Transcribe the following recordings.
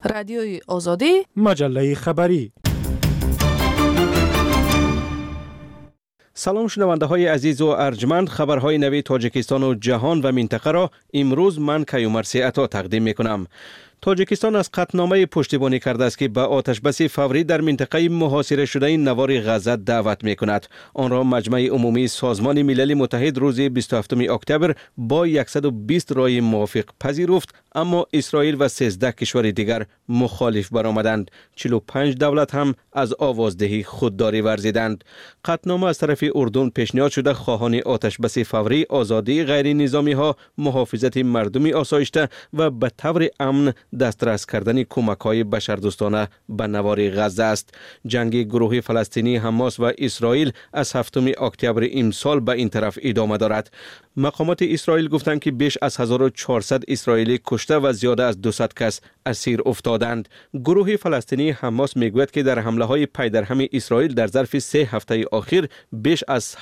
رادیوی آزادی، مجله خبری. سلام شنونده های عزیز و ارجمند، خبرهای نوی تاجیکستان و جهان و منطقه را امروز من کیومرثی عطا تقدیم می کنم. تاجیکستان از قطعنامه پشتیبانی کرده است که به آتشبس فوری در منطقه محاصره شده نوار غزه دعوت می کند. آن را مجمع عمومی سازمان ملل متحد روز 27 اکتبر با 120 رای موافق پذیرفت، اما اسرائیل و 13 کشور دیگر مخالف برآمدند. 45 دولت هم از آوازدهی خودداری ورزیدند. قطعنامه از طرف اردن پیشنهاد شده خواهان آتشبس فوری، آزادی غیر نظامی ها، محافظت مردم آسایشته و به طور امن دسترس کردن کمک‌های بشردوستانه به نوار غزه است. جنگ گروه فلسطینی حماس و اسرائیل از 7 اکتبر امسال به این طرف ادامه دارد. مقامات اسرائیل گفتند که بیش از 1400 اسرائیلی کشته و زیاده از 200 کس اسیر افتادند. گروه فلسطینی حماس میگوید که در حمله‌های پی در هم اسرائیل در ظرف 3 هفته اخیر بیش از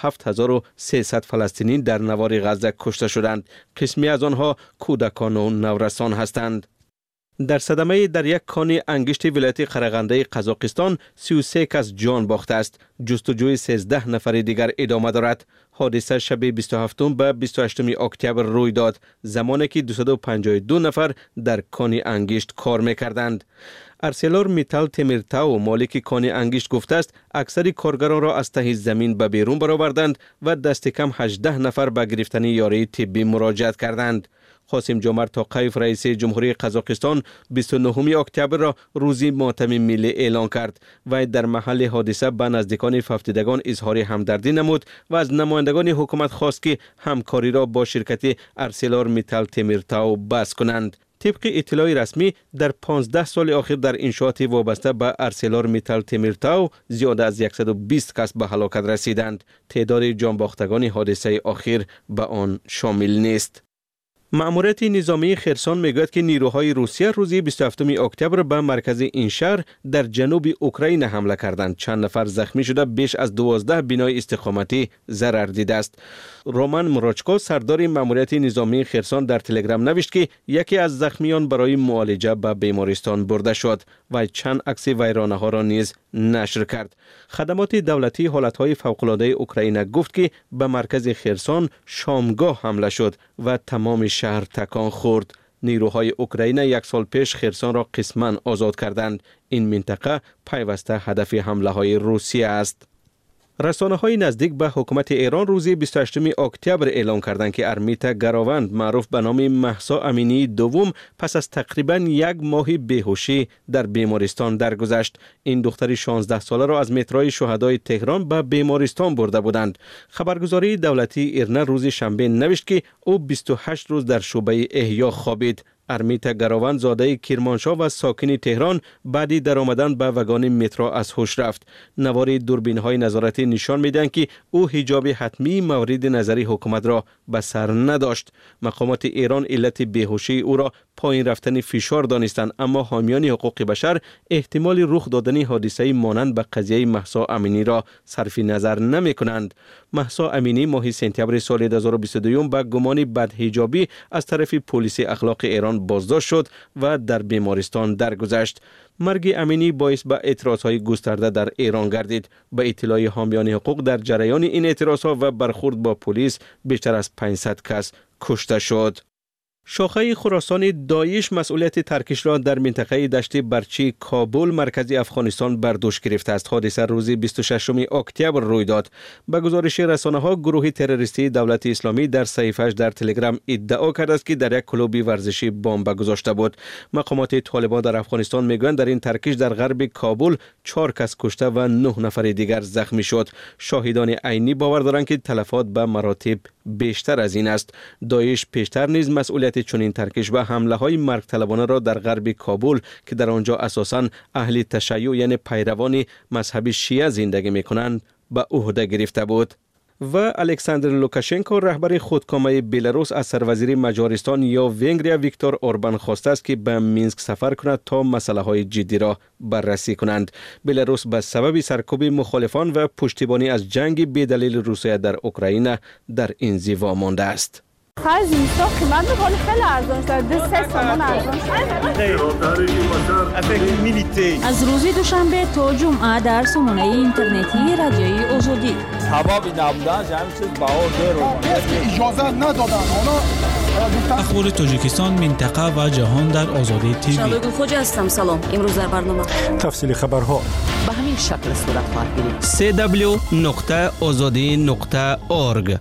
7300 فلسطینی در نوار غزه کشته شدند. قسمی از آنها کودکان و نورسان هستند. در صدمه در یک کان انگشت ولایت قرغنده قزاقستان 33 کس جان باخته است. جستجوی 13 نفر دیگر ادامه دارد. حادثه شب 27 به 28 اکتبر روی داد، زمانی که 252 نفر در کان انگشت کار می‌کردند. ارسلور میتال تمیرتاو مالک کان انگشت گفته است اکثر کارگران را از ته زمین به بیرون برآوردند و دست کم 18 نفر به گرفتن یاری طبی مراجعت کردند. قاسم جمعت توقیف رئیس جمهوری قزاقستان 29 اکتبر را روزی ماتم ملی اعلان کرد و در محل حادثه به نزدیکان فوتیدگان اظهار همدردی نمود و از نمایندگان حکومت خواست که همکاری را با شرکت ارسلور میتال تمیرتاو بس کنند. طبق اطلاع رسمی در 15 سال اخیر در انشاءات وابسته به ارسلور میتال تمیرتاو زیاده از 120 کس به هلاکت رسیدند. تعداد جانباختگان حادثه اخیر به آن شامل نیست. مأموریت نظامی خرسان میگوید که نیروهای روسیه روز 27 اکتبر به مرکز این شهر در جنوب اوکراین حمله کردند. چند نفر زخمی شده، بیش از 12 بنای استقامتی ضرر دیده است. رومان مراچکو سردار مأموریت نظامی خرسان در تلگرام نوشت که یکی از زخمیان برای معالجه به بیمارستان برده شد و چند عکس ویرانه ها را نیز نشر کرد. خدمات دولتی حالتهای فوق‌العاده اوکراین گفت که به مرکز خرسان شامگاه حمله شد و تمام شهر تکان خورد. نیروهای اوکراین 1 سال پیش خرسان را قسماً آزاد کردند. این منطقه پیوسته هدف حمله های روسیه است. رسانه‌های نزدیک به حکومت ایران روز 28 اکتبر اعلام کردند که ارمیتا گراوند معروف به نام مهسا امینی دوم پس از تقریباً 1 ماه بیهوشی در بیمارستان درگذشت. این دختر 16 ساله را از مترای شهدای تهران به بیمارستان برده بودند. خبرگزاری دولتی ایرنا روز شنبه نوشت که او 28 روز در شعبه احیا خوابید. ارمیتا گراوند زاده کرمانشاه و ساکن تهران بعدی در آمدن به وگان مترو از هوش رفت. نوار دوربین‌های نظارتی نشان می‌دهند که او حجاب حتمی مورد نظری حکومت را به سر نداشت. مقامات ایران علت بیهوشی او را پایین رفتن فشار دانستند، اما حامیان حقوق بشر احتمال رخ دادن حادثه مانند به قضیه مهسا امینی را صرف نظر نمی‌کنند. مهسا امینی ماه سپتامبر سال 2022 به گمان بدحجابی از طرف پلیس اخلاق ایران بازداشت شد و در بیمارستان درگذشت. مرگ امینی باعث به اعتراضهای گسترده در ایران گردید. به اطلاع حامیان حقوق در جریان این اعتراضها و برخورد با پلیس بیشتر از 500 کس کشته شد. شاخه خراسان داعش مسئولیت ترکش را در منطقه دشت برچی کابل مرکز افغانستان بر دوش گرفته است. حادثه روز 26 اکتبر روی داد. به گزارش رسانه‌ها گروه تروریستی دولت اسلامی در صحیفه‌اش در تلگرام ادعا کرده است که در یک کلوب ورزشی بمب گذاشته بود. مقامات طالبان در افغانستان میگویند در این ترکش در غرب کابل 4 کس کشته و 9 نفر دیگر زخمی شد. شاهدان عینی باور دارند که تلفات به مراتب بیشتر از این است. داعش پیشتر نیز مسئولیت چنین ترکش و حمله های مرگ طلبانه را در غرب کابل که در آنجا اساساً اهل تشیع یعنی پیروان مذهب شیعه زندگی می‌کنند به عهده گرفته بود. و الکساندر لوکاشنکو رهبر خودکامه بلاروس از سروزیر مجارستان یا ونگریا ویکتور اوربان خواسته است که به مینسک سفر کند تا مسائل جدی را بررسی کنند. بلاروس به سبب سرکوب مخالفان و پشتیبانی از جنگ بی‌دلیل روسیه در اوکراین در انزوا مانده است. خیلی قیمت خیلی ارزان شده. 3 تومان ارزان شده. از روز دوشنبه تا جمعه در سامانه اینترنتی رادیوی آزادی. اجازه ندادن. اخبار تاجیکستان، منطقه و جهان در آزادی تیوی. شالوگ خوجا هستم. سلام. امروز در برنامه تفصیل خبرها به همین شکل صورت خواهد گرفت. www.azadi.org.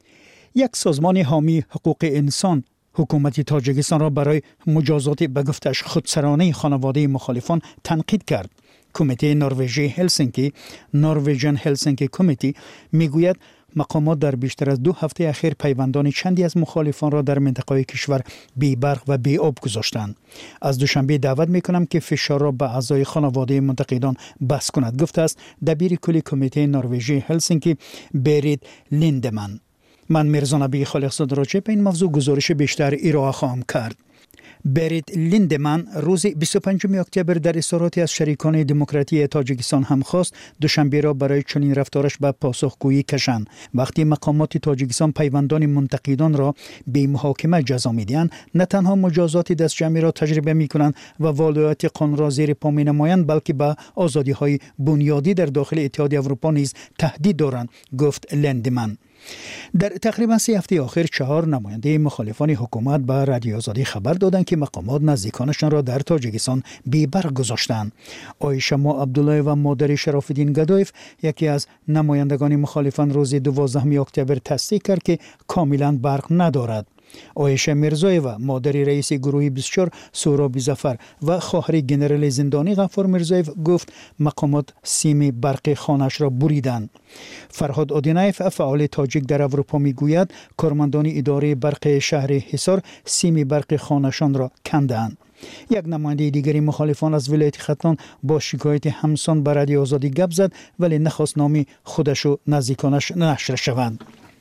یک سازمان حامی حقوق انسان حکومت تاجیکستان را برای مجازات به گفتش خودسرانه خانواده مخالفان تنقید کرد. کمیته نروژی هلسینکی نروژن هلسینکی کمیتی میگوید مقامات در بیشتر از 2 هفته اخیر پیوندان چندی از مخالفان را در منطقه کشور بی برق و بی آب گذاشتند. از دوشنبه دعوت میکنم که فشار را به اعضای خانواده منتقدان بس کند، گفته است دبیر کل کمیته نروژی هلسینکی برید لیندمن. من میرزا نبی خالقزاده راجع به این موضوع گزارش بیشتر ارائه خواهم کرد. برید لیندمن روز 25 اکتبر در اظهاراتی از شریکان دموکراتی تاجیکستان هم خواست دوشنبه را برای چنین رفتارش به پاسخگویی کشند. وقتی مقامات تاجیکستان پیوندان منتقدان را به محاکمه جزا میدهند، نه تنها مجازات دستجمعی را تجربه میکنند و ولایت قانون را زیر پا مینمایند، بلکه به آزادی‌های بنیادی در داخل اتحادیه اروپا نیز تهدید دارند، گفت لیندمن. در تقریبا 3 هفته آخر 4 نماینده مخالفان حکومت به رادیو آزادی خبر دادند که مقامات نزدیکانشان را در تاجیکستان بی برق گذاشتند. عایشه ما عبدالله و مادر شرف الدین گدایف، یکی از نمایندگان مخالفان، روز 12 اکتبر تصدیق کرد که کاملا برق ندارد. عایشه میرزایeva مادر رئیس گروه 24 سهراب ظفر و خواهر ژنرال زندانی غفار میرزایف گفت مقامات سیم برق خانه‌اش را بریدند. فرهاد آدینایف فعال تاجیک در اروپا میگوید کارمندان اداره برق شهر حصار سیم برق خانه‌شان را کندند. یک نماینده دیگری مخالفان از ولایت ختلان با شکایت همسان به رادیو آزادی گپ زد، ولی نخواست نام خودش و نزدیکانش نشر شوند.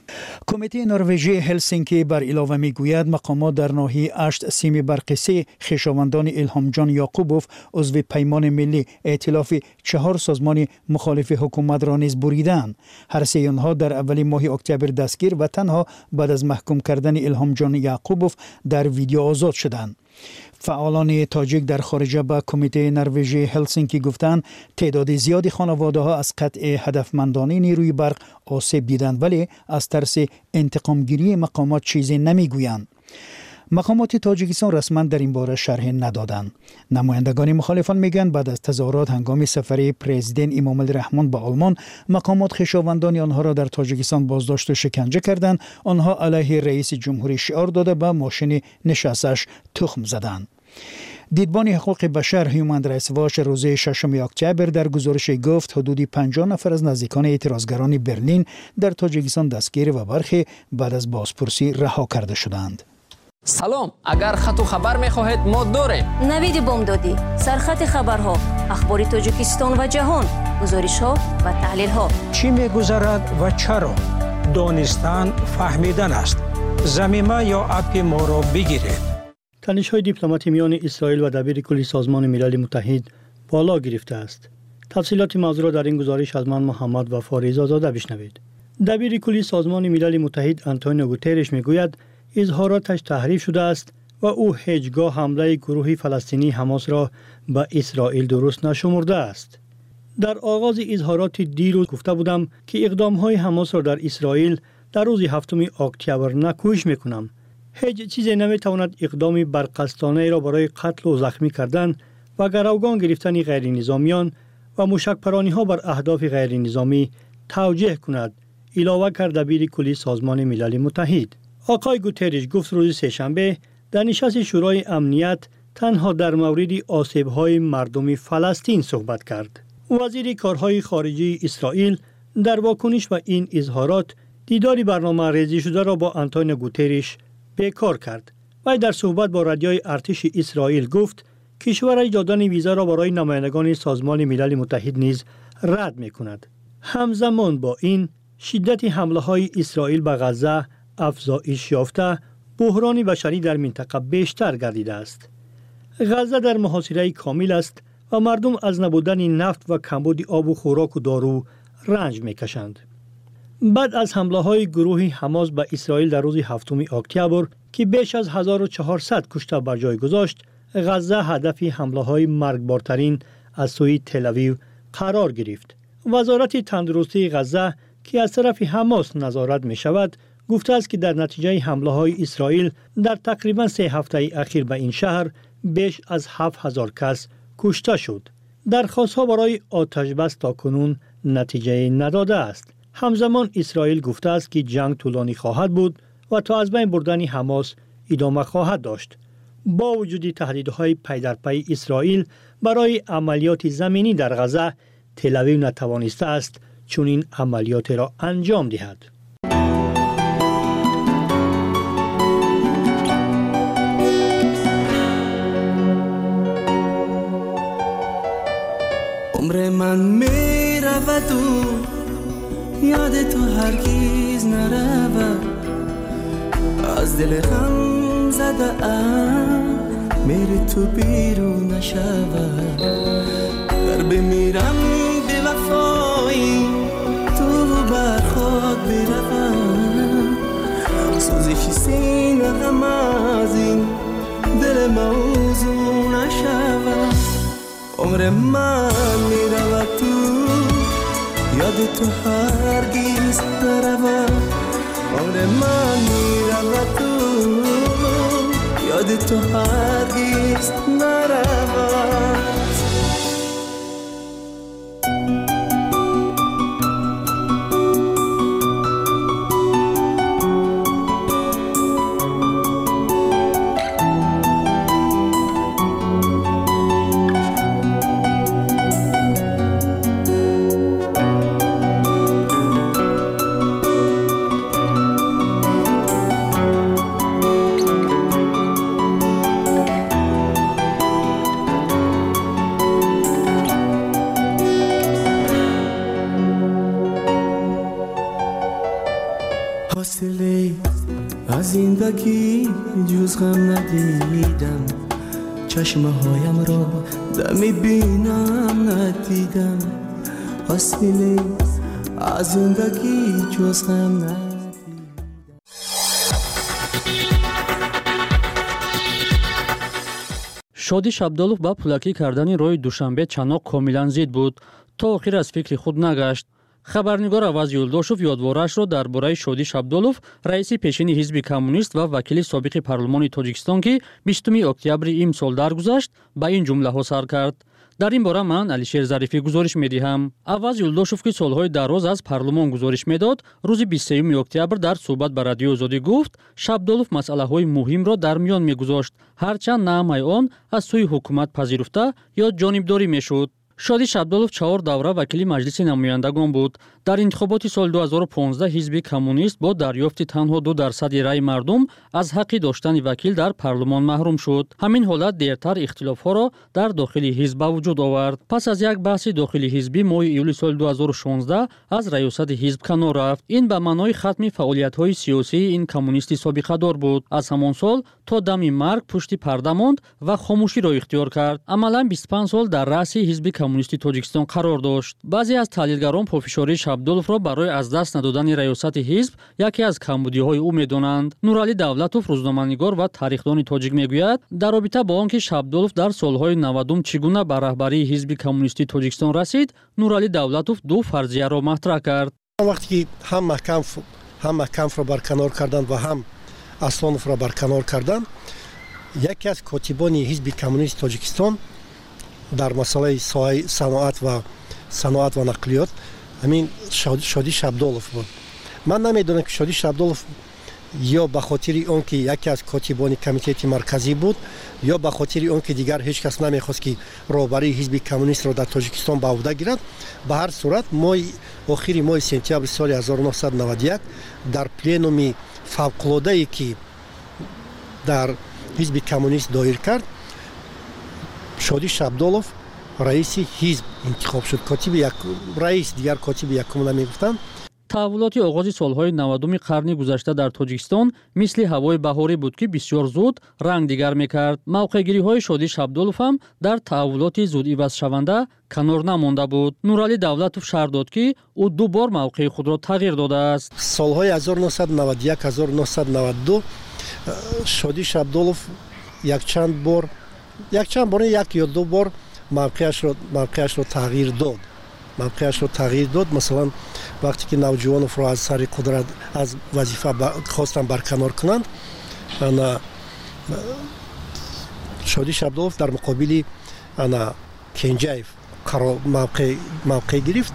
کمیته نروژی هلسینکی بر علاوه میگوید مقامات در ناحیه اشت سیم برق 3 خویشاوندان الهام جان یعقوبوف عضو پیمان ملی ائتلاف 4 سازمان مخالف حکومت را نیز بریدند. هر سه آنها در اول ماه اکتبر دستگیر و تنها بعد از محکوم کردن الهام جان یعقوبوف در ویدیو آزاد شدند. فعالان تاجیک در خارجه به کمیته نروژی هلسینکی گفتند تعداد زیادی خانواده ها از قطع هدفمندانه نیروی برق آسیب دیدند، ولی از ترس انتقام گیری مقامات چیزی نمیگویند. مقامات تاجیکستان رسما در این باره شرح ندادند. نمایندگان مخالفان میگن بعد از تظاهرات هنگام سفر پرزیدنت امام الرحمن به آلمان، مقامات خویشاوندان آنها را در تاجیکستان بازداشت و شکنجه کردند. آنها علیه رئیس جمهوری شعار داده به ماشین نشستش تخم زدند. دیدبان حقوق بشر هیومن رایتس واچ روز 6 اکتبر در گزارش گفت حدود 50 نفر از نزدیکان اعتراضگران برلین در تاجیکستان دستگیر و برخی بعد از بازپرسی رها کرده شدند. سلام، اگر خط و خبر می‌خواهید ما داریم. نوید بامدادی، سرخط خبرها، اخبار تاجیکستان و جهان، گزارش‌ها و تحلیل‌ها. چی می‌گذرد و چرا؟ دانستن فهمیدن است. ضمیمه یا اپ ما را بگیرید. تنش‌های دیپلماتی میان اسرائیل و دبیر کل سازمان ملل متحد بالا گرفته است. تفصیلات موضوع را در این گزارش از من محمد و فاریز آزاده بشنوید. دبیر کل سازمان ملل متحد آنتونیو گوترش میگوید اظهاراتش تحریف شده است و او هیچگاه حمله گروه فلسطینی حماس را به اسرائیل درست نشمرده است. در آغاز اظهارات دیروز گفته بودم که اقدام‌های حماس را در اسرائیل در روز 7 اکتبر نکوش می‌کنم. هیچ چیزی نمی‌تواند اقدام برقصدانه را برای قتل و زخمی کردن و گروگان گرفتن غیر نظامیان و موشک‌پرانی‌ها بر اهداف غیر نظامی توجیه کند. علاوه کرد دبیر کلی سازمان ملل متحد. آقای گوترش گفت روز سه‌شنبه در نشست شورای امنیت تنها در مورد آسیب‌های مردم فلسطین صحبت کرد. وزیر کارهای خارجه اسرائیل در واکنش به این اظهارات دیداری برنامه ریزی شده را با آنتونیو گوترش بیکار کرد. و در صحبت با رادیوی ارتش اسرائیل گفت کشورش دادن ویزا را برای نمایندگان سازمان ملل متحد نیز رد می‌کند. همزمان با این شدت حمله‌های اسرائیل به غزه افزایش یافته، بحران بشری در منطقه بیشتر گردیده است. غزه در محاصره کامل است و مردم از نبودن نفت و کمبود آب و خوراک و دارو رنج می‌کشند. بعد از حمله‌های گروه حماس به اسرائیل در روز 7 اکتبر که بیش از 1400 کشته بر جای گذاشت، غزه هدف حمله‌های مرگبارترین از سوی تل‌آویو قرار گرفت. وزارت تندرستی غزه که از طرف حماس نظارت می شود گفته است که در نتیجه حمله‌های اسرائیل در تقریباً 3 هفته اخیر به این شهر بیش از 7000 کس کشته شد. درخواست‌ها برای آتش بس تاکنون نتیجه نداده است. همزمان اسرائیل گفته است که جنگ طولانی خواهد بود و تا از بین بردن حماس ادامه خواهد داشت. با وجود تهدیدهای پی در پی اسرائیل برای عملیات زمینی در غزه، تل‌آویو نتوانسته است چون این عملیات را انجام دهد. عمر من می رود و یاد تو هرگز نرود، از دل غم زده ام میری تو بیرون نشود. گر بمیرم به وفایی تو بر خود بروم، سوزش سینه غم از این دل موضوع نشود. عمر من می رود تو یاد تو هرگز نرود. عمر من می رود تو یاد تو هرگز نرود. از زندگی جز غم ندیدم، چشمه هایم را دمی بینم ندیدم. حاصله از زندگی جز غم ندیدم. شادی شابدالوف با پولاکی کردن روی دوشنبه چناق کاملا زید بود تا آخر از فکر خود نگشت. خبرنگار Аваз Юлдошев ёдворашро дар бораи Шодӣ Шабдолов, раиси пешини Ҳизби Коммунист ва вакили собиқи парлумони Тоҷикистон ки 20 октябри имсол даргузашт, ба ин ҷумлаҳо сар кард. дар ин бора ман Алишер Зарифӣ гузориш медиҳам. Аваз Юлдошев ки солҳои дароз аз парлумон гузориш медод, рӯзи 23 октябр дар суҳбат ба Радиои Озодӣ гуфт, Шабдолов масъалаҳои муҳимро дар миён мегузошт, ҳарчанд на ҳамаи он аз сӯи ҳукумат пазируфта ё ҷонибдорӣ мешуд. Шодӣ Шабдолов 4 давра вакили маҷлиси намояндагон буд. дар интихоботи соли 2015 Ҳизби Коммунист бо дарёфти танҳо 2% раи мардум аз ҳаққи доштани вакил дар парлумон маҳрум шуд. ҳамин ҳолат дертар ихтилофҳоро дар дохили ҳизб ба вуҷуд овард. пас аз як баҳси дохили ҳизбӣ моҳи июли соли 2016 аз раёсати ҳизб канор рафт. ин ба маънои хатми фаъолиятҳои сиёсии ин коммунисти собиқадор буд. аз ҳамон сол то дами марг пушти парда монд ва хомӯширо ихтиёр кард. амалан 25 сол дар раъси Ҳизби Коммунисти Тоҷикистон қарор дошт. баъзе аз таҳлилгарон пофишории Шабдоловро барои аз даст надодани раёсати ҳизб яке аз камбудиҳои ӯ медонанд. Нуралӣ Давлатов, рӯзноманигор ва таърихдони тоҷик мегӯяд, дар робита бо он ки Шабдолов дар солҳои 90 чӣ гуна ба раҳбарии Ҳизби Коммунисти Тоҷикистон расид, Нуралӣ Давлатов ду фарзияро матраҳ кард. вақте ки ҳам Маҳкамовро барканор карданд ва ҳам Аслоновро барканор карданд, яке аз котибони Ҳизби Коммунисти Тоҷикистон дар масъалаи соҳаи саноат ва нақлиёт ҳамин Шодӣ Шабдолов буд. ман намедонам ки Шодӣ Шабдолов ё ба хотири он ки яке аз котибони комитети марказӣ буд, ё ба хотири он ки дигар ҳеҷ кас намехост ки роҳбарии Ҳизби Коммунистро дар Тоҷикистон ба ӯҳда гирад. ба ҳар сурат охири моҳи сентябри соли 1991 дар пленуми фавқулодае ки дар Ҳизби Коммунист доир кард, Шодӣ Шабдолов раиси ҳизб интихоб шуд. раис дигар котиби якум намегуфтанд. таҳввулоти оғози солҳои 90 қарни гузашта дар Тоҷикистон мисли ҳавои баҳорӣ буд ки бисёр зуд ранг дигар мекард. мавқеъгириҳои Шодӣ Шабдолов ҳам дар таҳввулоти зудивазшаванда канор намонда буд. Нуралӣ Давлатов шаҳр дод ки ӯ ду бор мавқеи худро тағйир додааст. солҳои 1991-1992 Шодӣ Шабдолов якчанд бор якчанд бора як ё ду бор мавқеашро тағйир дод. Масалан вақте ки навҷувонро аз сари қудрат аз вазифа хостанд барканор кунанд, шодӣ шабдулов дар муқобили кенҷаев мавқеъ гирифт.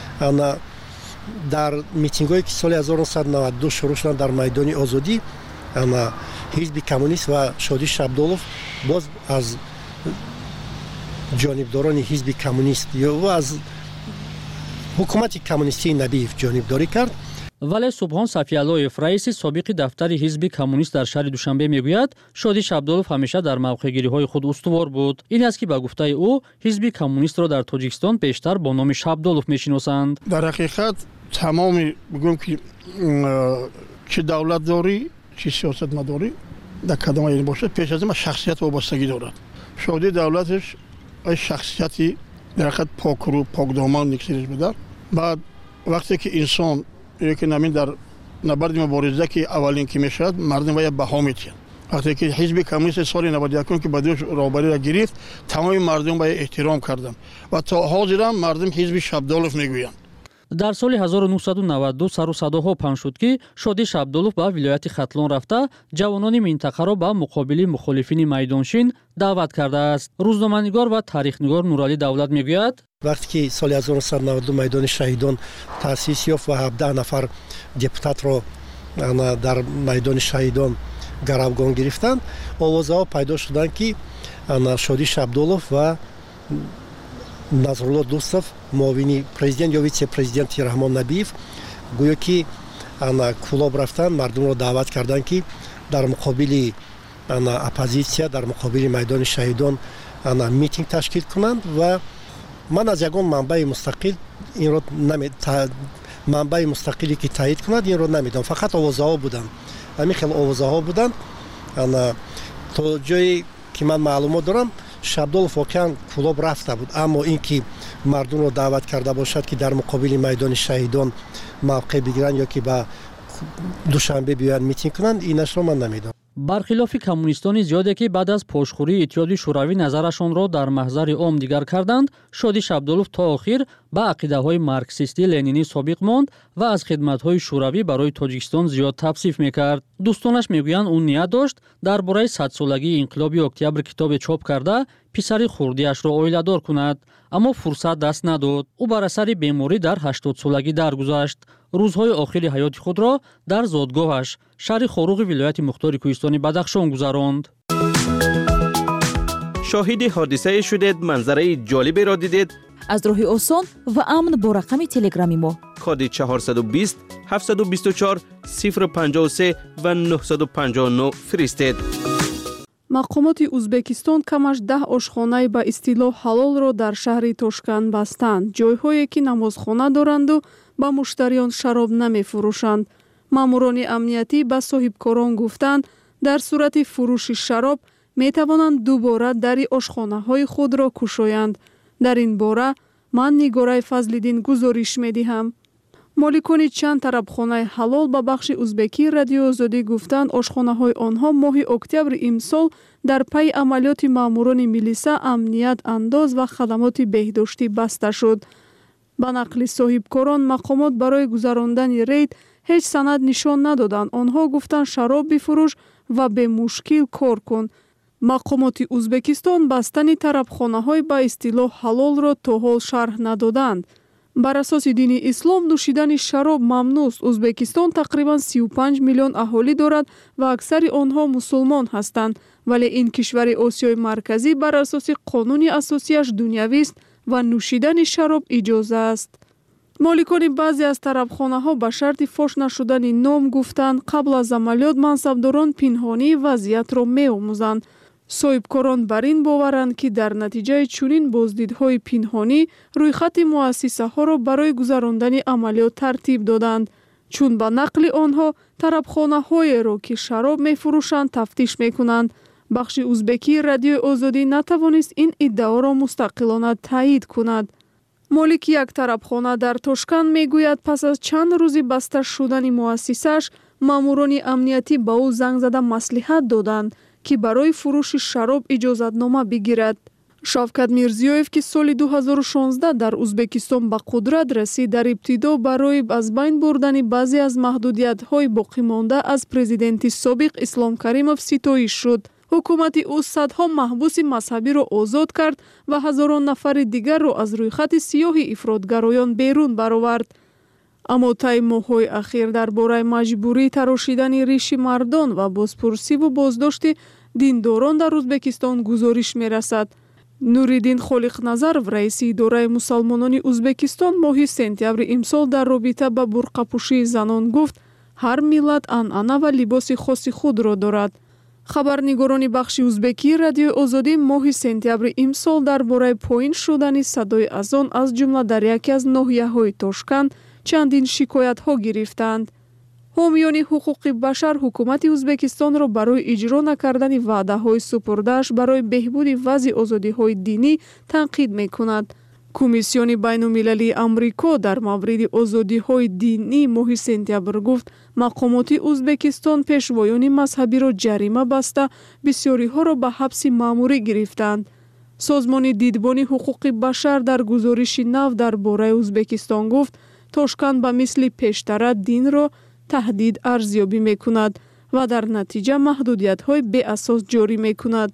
дар митингҳое ки соли 1992 шурӯъ шуданд дар майдони озодӣ, ҳизби коммунист ва шодӣ шабдулов боз аз ҷонибдорони ҳизби коммунист ё аз ҳукумати коммунистии Набиев ҷонибдорӣ кард. вале субҳон сафиаллоев, раиси собиқи дафтари ҳизби коммунист дар шаҳри Душанбе мегӯяд, шодӣ шабдулов ҳамеша дар мавқеъгириҳои худ устувор буд. ин аст ки ба гуфтаи ӯ ҳизби коммунистро дар Тоҷикистон бештар бо номи Шабдулов мешиносанд. дар ҳақиқат тамоми бигӯем ки чӣ давлатдорӣ чӣ сиёсатмадорӣ дар кадом айни бошад, пеш аз ин шахсият вобастагӣ дорад. шодӣ давлаташ шахсияти дар ҳақиқат покрӯ покдоман никсириш будар. баъд вақте ки инсон ки намин дар набарди мубориза ки аввалин ки мешавад, мардум вая баҳо метиҳанд. вақте ки ҳизби коммунист соли 91 ки ба дӯш роҳбариро гирифт, тамоми мардум вая эҳтиром карданд ва то ҳозирам мардум ҳизби Шабдулов мегӯянд. дар соли 1992 сару садоҳо паҳн шуд ки шодӣ шабдулов ба вилояти Хатлон рафта ҷавонони минтақаро ба муқобили мухолифини майдоншин даъват кардааст. рӯзноманигор ва таърихнигор Нуралӣ Давлат мегӯяд, вақте ки соли 1992 майдони шаҳидон таъсис ёфт ва 17 нафар депутатро дар майдони шаҳидон гаравгон гирифтанд, овозаҳо пайдо шуданд ки шодӣ шабдулов ва Назрулло Дӯстов, муовини президент ё витсе-президенти Раҳмон Набиев, гӯё ки кулоб рафтанд, мардумро даъват карданд ки дар муқобили оппозитсия, дар муқобили майдони шаҳидон митинг ташкил кунанд. ва ман аз ягон манбаи мустақиле ки таъид кунад инро намедонам, фақат овозаҳо буданд. ҳамин хел овозаҳо буданд. то ҷое ки ман маълумот дорам, Шабдулов воқеан кулоб рафта буд, аммо ин ки мардумро даъват карда бошад ки дар муқобили майдони шаҳидон мавқеъ бигиранд ё ки ба Душанбе биёянд митинг кунанд, инашро ман намедонам. бархилофи коммунистони зиёде ки баъд аз пошхӯрии Иттиҳоди шӯравӣ назарашонро дар маҳзари ом дигар карданд, шодӣ шабдулов то охир ба ақидаҳои марксистӣ ленинӣ собиқ монд ва аз хидматҳои шӯравӣ барои Тоҷикистон зиёд тавсиф мекард. дӯстонаш мегӯянд ӯ ният дошт дар бораи садсолагии инқилоби октябр китобе чоп карда писари хурдиашро оиладор кунад, аммо фурсат даст надод. ӯ бар асари беморӣ дар 80солагӣ даргузашт. рӯзҳои охири ҳаёти худро дар зодгоҳаш шаҳри Хоруғи вилояти Мухтори Кӯҳистони Бадахшон гузаронд. шоҳиди ҳодисае шудед, манзараи ҷолиберо дидед? аз роҳи осон ва амн бо рақами телеграми мо коди 420 724 053 ва 959 фиристед. мақомоти Узбекистон камаш 10 ошхонаи ба истилоҳ ҳалолро дар шаҳри Тошканд бастанд. ҷойҳое ки намозхона доранду ба муштариён шароб намефурӯшанд. маъмурони амниятӣ ба соҳибкорон гуфтанд, дар сурати фурӯши шароб метавонанд дубора дари ошхонаҳои худро кушоянд. дар ин бора ман Нигораи Фазлиддин гузориш медиҳам. моликони чанд тарабхонаи ҳалол ба бахши узбекии радиои озодӣ гуфтанд, ошхонаҳои онҳо моҳи октябри имсол дар пайи амалиёти маъмурони милиса, амният андоз ва хадамоти беҳдоштӣ баста шуд. ба нақли соҳибкорон, мақомот барои гузарондани рейд ҳеҷ санад нишон надоданд. онҳо гуфтанд шароб бифурӯш ва бемушкил кор кун. мақомоти Узбекистон бастани тарабхонаҳои ба истилоҳ ҳалолро то ҳол шарҳ надоданд. бар асоси дини ислом нӯшидани шароб мамнӯъст. Узбекистон тақрибан 35 миллион аҳолӣ дорад ва аксари онҳо мусулмон ҳастанд, вале ин кишвари Осиёи марказӣ бар асоси қонуни асосияш дунявист ва нӯшидани шароб иҷоза аст. моликони баъзе аз тарабхонаҳо ба шарти фош нашудани ном гуфтанд, қабл аз амалиёт мансабдорон пинҳонии вазъиятро меомӯзанд. соҳибкорон бар ин боваранд, ки дар натиҷаи чунин боздидҳои пинҳонӣ рӯйхати муассисаҳоро барои гузарондани амалиёт тартиб доданд. чун ба нақли онҳо тарабхонаҳоеро ки шароб мефурӯшанд тафтиш мекунанд. бахши узбекии радиои озодӣ натавонист ин иддаоро мустақилона таъид кунад. молики як тарабхона дар Тошканд мегӯяд, пас аз чанд рӯзи баста шудани муассисааш, маъмурони амниятӣ ба ӯ занг зада маслиҳат доданд, که برای فروش شراب اجازتنامه بگیرد. شавкат мирзиёев ки соли 2016 дар узбекистон ба қудрат расид, дар ибтидо барои аз байн бурдани баъзе аз маҳдудиятҳои боқимонда аз президенти собиқ Ислом Каримов ситоиш шуд. ҳукумати ӯ садҳо маҳбуси мазҳабиро озод кард ва ҳазорон нафари дигарро аз рӯйхати сиёҳи ифротгароён берун баровард. аммо таи моҳҳои ахир дар бораи маҷбурии тарошидани риши мардон ва бозпурсиву боздошти диндорон дар Узбекистон гузориш мерасад. Нуриддин Холиқназаров, раиси идораи мусалмонони Узбекистон, моҳи сентябри имсол дар робита ба бурқапӯшии занон гуфт: ҳар миллат анъана ва либоси хоси худро дорад. хабарнигорони бахши узбекии радиои озодӣ моҳи сентябри имсол дар бораи поин шудани садои азон аз ҷумла дар яке аз ноҳияҳои Тошканд чандин шикоятҳо гирифтанд. ҳомиёни ҳуқуқи башар ҳукумати Узбекистонро барои иҷро накардани ваъдаҳои супурдааш барои беҳбуди вазъи озодиҳои динӣ танқид мекунад. комиссиони байнумилалии амрико дар мавриди озодиҳои динӣ моҳи сентябр гуфт: мақомоти Узбекистон пешвоёни мазҳабиро ҷарима баста, бисёриҳоро ба ҳабси маъмурӣ гирифтанд. созмони дидбони ҳуқуқи башар дар гузориши нав дар бораи Узбекистон гуфт: Тошканд ба мисли пештара динро таҳдид арзёбӣ мекунад ва дар натиҷа маҳдудиятҳои беасос ҷорӣ мекунад.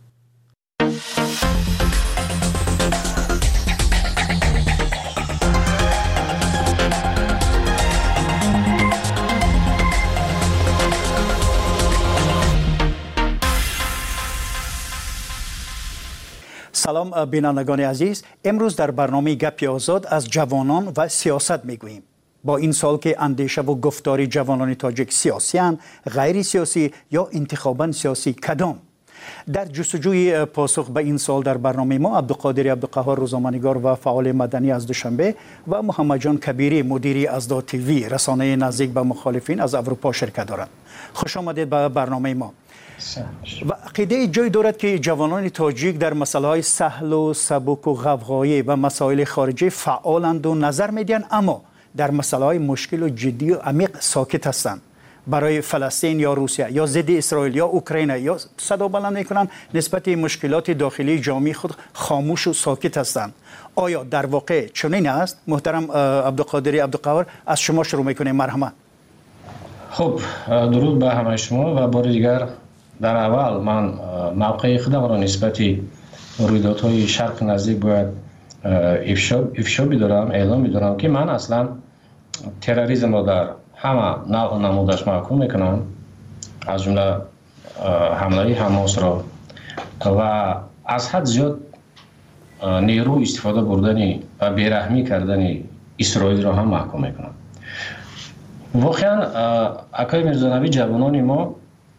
سلام بینندگان عزیز، امروز در برنامه گپی آزاد از جوانان و سیاست میگوییم. با این سال که اندیشه و گفتار جوانان تاجیک سیاسی‌اند، غیر سیاسی یا انتخاباً سیاسی کدام؟ در جستجوی پاسخ به این سال در برنامه ما عبدالقادر عبدالقهار، روزنامه‌نگار و فعال مدنی از دوشنبه، و محمد جان کبیری، مدیری ازدا تیوی، رسانه نزدیک به مخالفین از اروپا شرکت دارند. خوش آمدید به برنامه ما. و عقیده جای دارد که جوانان تاجیک در مسائل سهل و سبک و غوغایی و مسائل خارجی فعالند و نظر میدن، اما در مسائل مشکل و جدی و عمیق ساکت هستند. برای فلسطین یا روسیه یا ضد اسرائیل یا اوکراین یا صدا بلند میکنند، نسبت مشکلات داخلی جامعه خود خاموش و ساکت هستند. آیا در واقع چنین است؟ محترم عبدالقادر عبدالقهار، از شما شروع میکنیم. مرحمت. خب، درود به همه شما. و بار دیگر در اول من موقع خودم را نسبت رویدادهای شرق نزدیک باید افشا بدارم، اعلام بدارم که من اصلا تروریسم را در همه نوع و نمودش محکوم میکنم، از جمله حمله حماس را و از حد زیاد نیرو استفاده بردنی و بیرحمی کردن اسرائیل را هم محکوم میکنم. واقعا اکای میرزانوی جوانان ما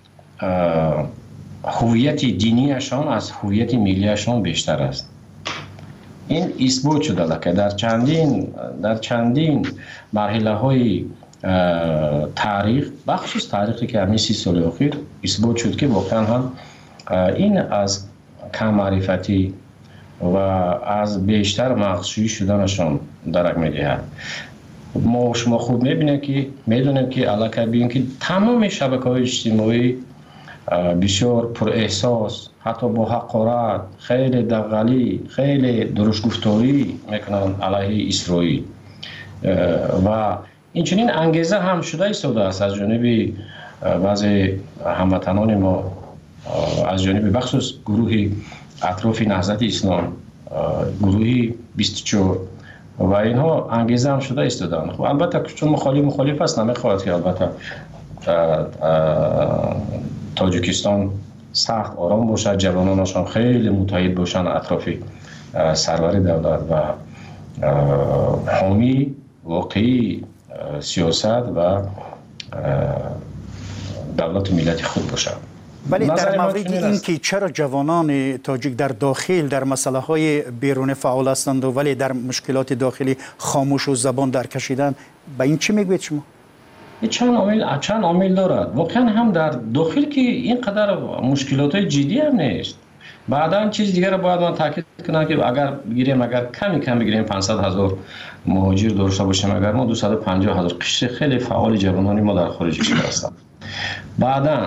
هویت دینیشان از هویت ملیشان بیشتر است. این اثبات شده که در چندین مرحله های تاریخ، بخصوص تاریخی که همین 30 سال اخیر اثبات شد که واقعا هم این از کم معرفتی و از بیشتر مغزشویی شدنشان درک می‌دهد. شما خوب میدونیم که علاقه بین که تمام شبکه‌های اجتماعی بسیار پر احساس، حتی با حقارت، خیلی دغلی، خیلی درشت گفتاری میکنن علیه اسرائیل و اینچنین انگیزه هم شده ایستاده است از جانب بعضی هموطنان ما، از جانب بخصوص گروه اطراف نهضت اسلام، گروه 24 و اینها انگیزه هم شده ایستادن. خب البته چون مخالف است نمیخواهد که البته تاجیکستان سخت آرام باشد، جوانانشان خیلی متحد باشند اطراف سرور دولت و حامی واقعی سیاست و دولت ملت خود باشد. ولی در مورد این که چرا جوانان تاجیک در داخل در مسئله های بیرون فعال هستند و ولی در مشکلات داخلی خاموش و زبان در کشیدن، به این چی میگوید شما؟ چند عامل دارد. واقعا هم در داخل که اینقدر مشکلات جدی هم نیست. بعدا چیز دیگر باید من تاکید کنم که اگر کمی بگیریم 500,000 مهاجر داشته باشیم، اگر ما 250,000 قشر خیلی فعال جوانانی ما در خارج کشور هستند. بعدا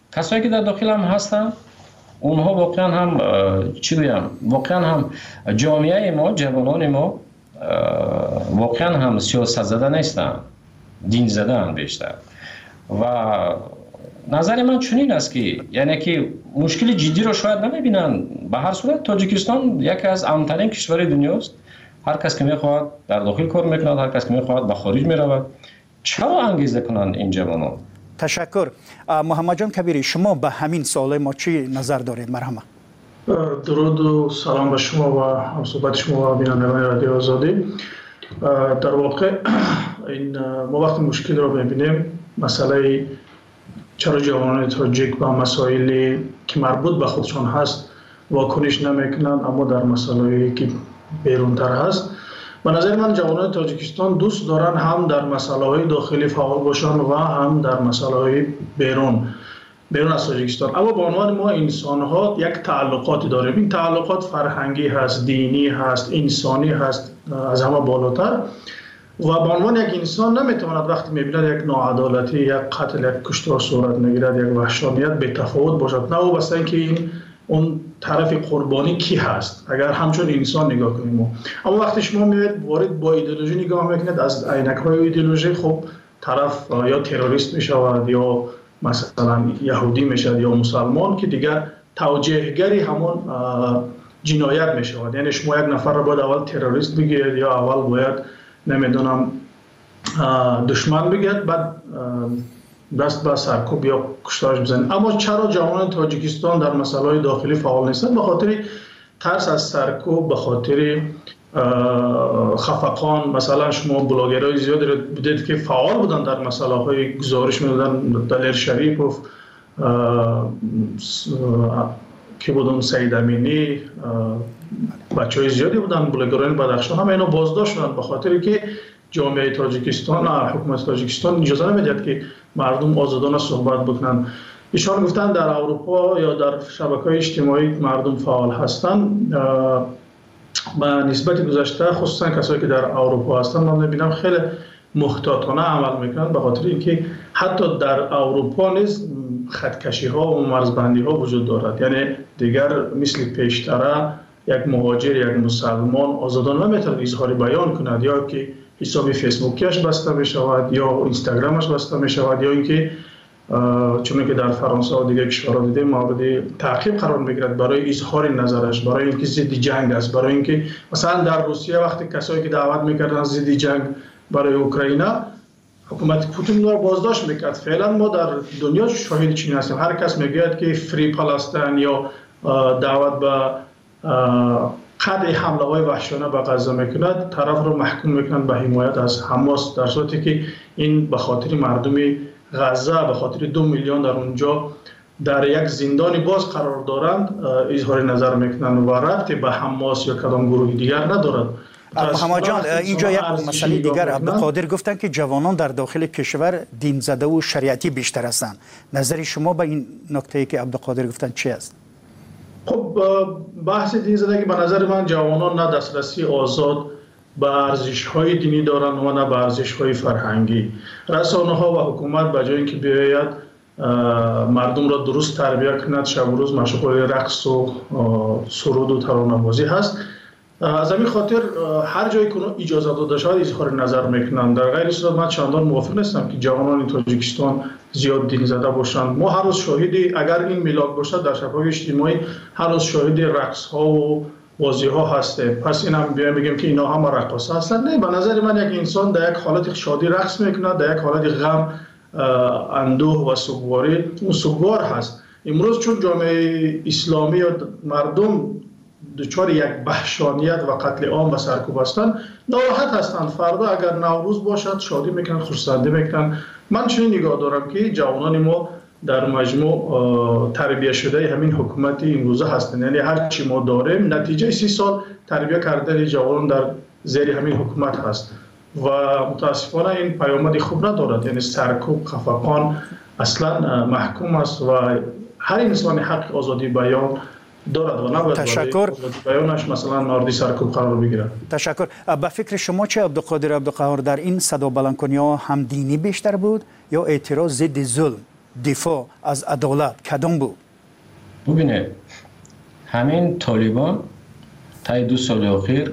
کسایی که در داخل هم هستن اونها واقعا هم واقعا هم جامعه ما، جوانان ما واقعا هم سیاست زده نیستن، دین زده هم بیشتر. و نظر من چنین است که یعنی که مشکل جدی رو شاید نمیبینن. به هر صورت تاجیکستان یکی از امن‌ترین کشور دنیاست. هر کس که میخواد در داخل کار میکند، هر کس که میخواد به خارج میرود. چرا انگیزه کنند این جوانان؟ تشکر. محمد جان کبیری، شما به همین سوال ما چی نظر دارید؟ مرحمت. درود و سلام به شما و همصحبت شما و بینندگان رادیو آزادی. در واقع ما وقتی مشکل رو ببینیم، مسئله چرا جوانان تاجیک با مسائلی که مربوط به خودشان هست واکنش نمیکنند، اما در مسائلی که بیرونتر هست، به نظر من جوانان تاجیکستان دوست دارن هم در مسائل داخلی فعال باشند و هم در مسائل بیرون از تاجیکستان. اما به عنوان ما انسان ها یک تعلقاتی داریم. این تعلقات فرهنگی هست، دینی هست، انسانی هست، از همه بالاتر. و به عنوان یک انسان نمیتواند وقتی میبیند یک ناعدالتی، یک قتل، یک کشتار صورت میگیرد، یک وحشانیت به تفاوت باشد، نه وابسته اینکه این اون طرف قربانی کی هست، اگر همچون انسان نگاه کنیم. اما وقتی شما میاد وارد با ایدئولوژی نگاه میکنید، از عینک‌های ایدئولوژی، خب طرف یا تروریست میشود یا مثلا یهودی میشود یا مسلمان، که دیگر توجیهگری همون جنایت میشود. یعنی شما یک نفر رو باید اول تروریست بگید یا اول باید نمیدونم دشمن بگید، بعد دست به سرکوب یا کشتارش بزنید. اما چرا جوانان تاجیکستان در مسائل داخلی فعال نیستند؟ به خاطر ترس از سرکوب، به خاطر خفقان. مثلا شما بلاگرای زیادی رو دیدید که فعال بودن در مسائل های گزارش میدادن، دلیر شریف و که بودن سید امینی، بچه های زیادی بودن، بلاگران بدخشان، همه اینا بازداشت شدن به خاطر که جامعه تاجیکستان، حکومت تاجیکستان اجازه نمیدهد که مردم آزادانه صحبت بکنن. ایشان گفتن در اروپا یا در شبکه‌های اجتماعی مردم فعال هستند. به نسبت گذشته خصوصا کسایی که در اروپا هستند من می‌بینم خیلی محتاطانه عمل میکنن، به خاطر اینکه حتی در اروپا نیز خطکشی‌ها و مرزبندی‌ها وجود دارد. یعنی دیگر مثل پیشتره یک مهاجر، یک مسلمان آزادانه نمیتواند اظهار بیان کند، یا که حساب فیسبوکیش بسته می شود یا اینستاگرامش بسته می شود، یا اینکه چون که در فرانسه و دیگر کشورها دیدیم مورد تعقیب قرار میگیرد برای اظهار نظرش، برای اینکه ضد جنگ است، برای اینکه مثلا در روسیه وقتی کسایی که دعوت میکردن ضد جنگ برای اوکراین، حکومت پوتین رو بازداشت میکرد. فعلا ما در دنیا شاهد چنین هستیم. هر کس میگه که فری پالستین یا دعوت به قطع حمله های وحشیانه به غزه میکند، طرف رو محکوم میکنند به حمایت از حماس، در صورتی که این به خاطر مردم غزه، به خاطر 2 میلیون در اونجا در یک زندان باز قرار دارند اظهار نظر میکنند و ربطی به حماس یا کدام گروه دیگر ندارد. محمد جان، اینجا یک مسئله دیگر عبدالقادر گفتن که جوانان در داخل کشور دین زده و شریعتی بیشتر هستند. نظر شما به این نکته که عبدالقادر گفتن چی است؟ خب بحث دین زدگی به نظر من جوانان نه دسترسی آزاد به ارزش‌های دینی دارند و نه به ارزش‌های فرهنگی. رسانه‌ها و حکومت به جای اینکه بیاید مردم را درست تربیت کند، شب و روز مشغول رقص و سرود و ترانه‌بازی هست. از همین خاطر هر جایی که اجازه داده شود اظهار نظر میکنند. در غیر صورت من چندان موافق نیستم که جوانان تاجیکستان زیاد دین زده باشند. ما هر روز شاهدی، اگر این میلاد باشد در شبکه‌های اجتماعی، هر روز شاهد رقص ها و بازی ها هستیم. پس این هم بیایم بگیم که اینا هم رقاص هستند. نه، به نظر من یک انسان در یک حالت شادی رقص میکند، در یک حالت غم، اندوه و سوگواری اون سوگوار هست. امروز چون جامعه اسلامی و مردم دچار یک وحشانیت و قتل عام و سرکوب هستند، ناراحت هستند. فردا اگر نوروز باشد شادی میکنن، خرسندی میکنن. من چنین نگاه دارم که جوانان ما در مجموع تربیت شده همین حکومت امروزه هستند. یعنی هر چی ما داریم نتیجه 30 سال تربیت کردن جوانان در زیر همین حکومت هست و متاسفانه این پیامد خوب ندارد. یعنی سرکوب، خفقان اصلا محکوم است و هر انسان حق آزادی بیان دارد و نباید تشکر. بیانش مثلا مورد سرکوب قرار بگیرد. تشکر. به فکر شما چه عبدالقادر عبدالقهار، در این صدا بلندکنی‌ها هم دینی بیشتر بود یا اعتراض ضد ظلم دفاع از عدالت کدام بود؟ ببینید همین طالبان تا 2 سال اخیر